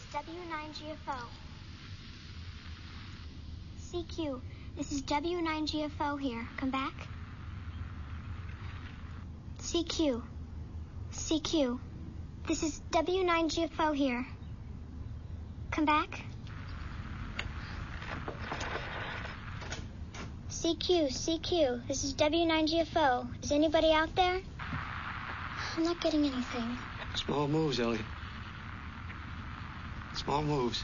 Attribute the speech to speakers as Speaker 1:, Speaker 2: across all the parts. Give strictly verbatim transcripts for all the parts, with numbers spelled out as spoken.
Speaker 1: W nine G F O. C Q, this is W nine G F O here. Come back. C Q. C Q, this is W nine G F O here. Come back. C Q, C Q, this is W nine G F O. Is anybody out there? I'm not getting anything.
Speaker 2: Small moves, Ellie. Small moves.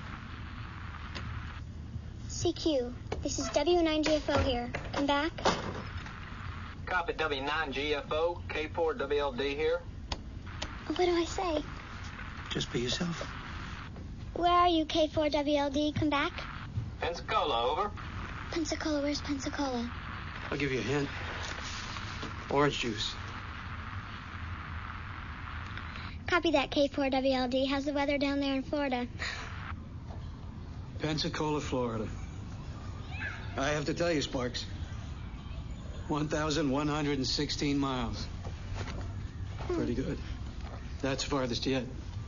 Speaker 1: C Q, this is W nine G F O here. Come back.
Speaker 3: Copy W nine G F O, K four W L D here.
Speaker 1: What do I say?
Speaker 2: Just be yourself.
Speaker 1: Where are you, K four W L D? Come back.
Speaker 3: Pensacola, over.
Speaker 1: Pensacola, where's Pensacola?
Speaker 2: I'll give you a hint. Orange juice.
Speaker 1: Copy that, K four W L D. How's the weather down there in Florida?
Speaker 2: Pensacola, Florida. I have to tell you, Sparks. one thousand one hundred sixteen miles. Hmm. Pretty good. That's farthest yet.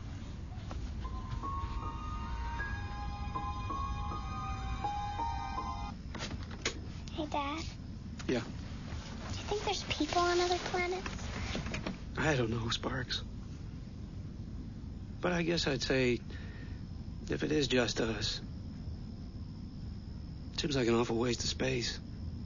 Speaker 1: Hey, Dad.
Speaker 2: Yeah?
Speaker 1: Do you think there's people on other planets?
Speaker 2: I don't know, Sparks. But I guess I'd say, if it is just us, it seems like an awful waste of space.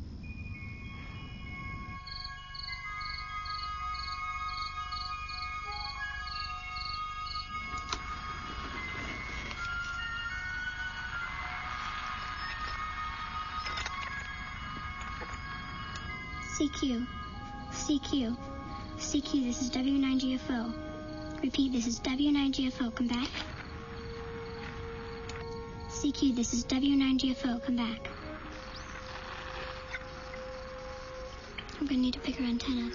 Speaker 1: C Q. C Q. C Q, this is W nine G F O. Repeat, this is W nine G F O. Come back. C Q, this is W nine G F O. Come back. I'm gonna need a bigger antenna.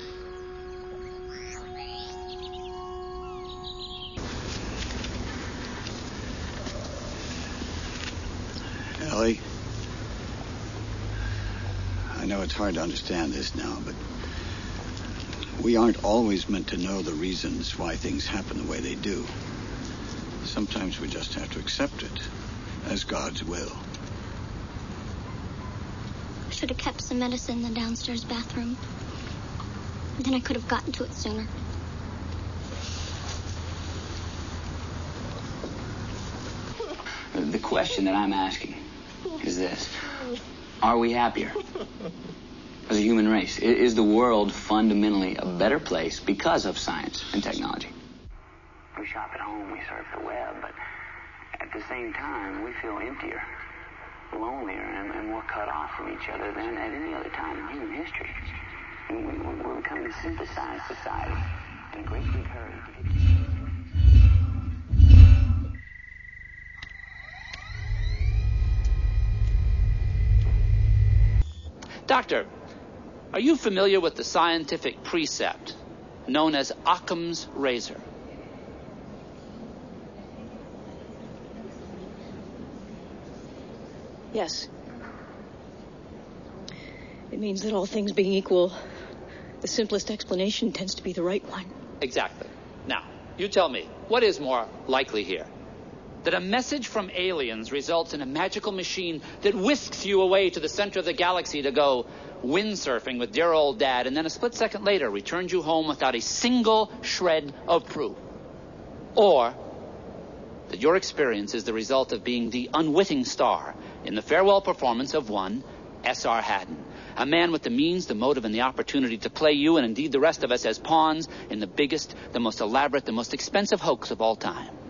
Speaker 4: Ellie, I know it's hard to understand this now, but we aren't always meant to know the reasons why things happen the way they do. Sometimes we just have to accept it as God's will.
Speaker 1: I should have kept some medicine in the downstairs bathroom. Then I could have gotten to it sooner.
Speaker 5: The question that I'm asking is this. Are we happier as a human race? Is the world fundamentally a better place because of science and technology? We shop at home, we surf the web, but at the same time, we feel emptier, lonelier, and, and more cut off from each other than at any other time in human history. We, we, we're becoming a synthesized society in a great big hurry.
Speaker 6: Doctor, are you familiar with the scientific precept known as Occam's razor?
Speaker 7: Yes. It means that all things being equal, the simplest explanation tends to be the right one.
Speaker 6: Exactly. Now, you tell me, what is more likely here? That a message from aliens results in a magical machine that whisks you away to the center of the galaxy to go windsurfing with dear old Dad, and then a split second later returns you home without a single shred of proof? Or that your experience is the result of being the unwitting star in the farewell performance of one S R Haddon, a man with the means, the motive, and the opportunity to play you and indeed the rest of us as pawns in the biggest, the most elaborate, the most expensive hoax of all time.